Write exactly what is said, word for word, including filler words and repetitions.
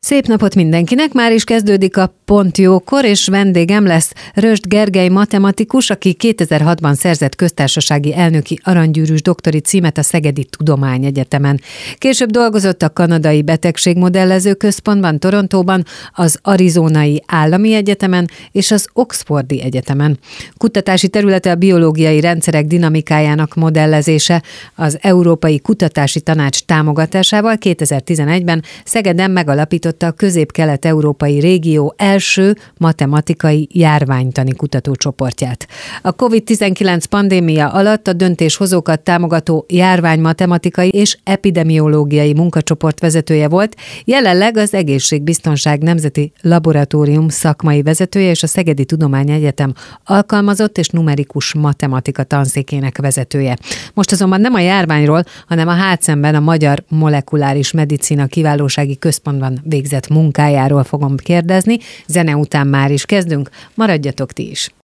Szép napot mindenkinek, már is kezdődik a Pont Jókor, és vendégem lesz Rösd Gergely matematikus, aki kétezer-hatban szerzett köztársasági elnöki aranygyűrűs doktori címet a Szegedi Tudományegyetemen. Később dolgozott a Kanadai Betegségmodellező Központban, Torontóban, az Arizonai Állami Egyetemen és az Oxfordi Egyetemen. Kutatási területe a biológiai rendszerek dinamikájának modellezése. Az Európai Kutatási Tanács támogatásával kétezer-tizenegyben Szegeden megalapított a Közép-Kelet-Európai régió első matematikai járványtani kutatócsoportját. A kovid tizenkilenc pandémia alatt a döntéshozókat támogató járványmatematikai és epidemiológiai munkacsoport vezetője volt, jelenleg az Egészségbiztonság Nemzeti Laboratórium szakmai vezetője és a Szegedi Tudományegyetem alkalmazott és numerikus matematika tanszékének vezetője. Most azonban nem a járványról, hanem a Hátszemben a Magyar Molekuláris Medicina Kiválósági Központban végzett munkájáról fogom kérdezni. Zene után már is kezdünk, maradjatok ti is!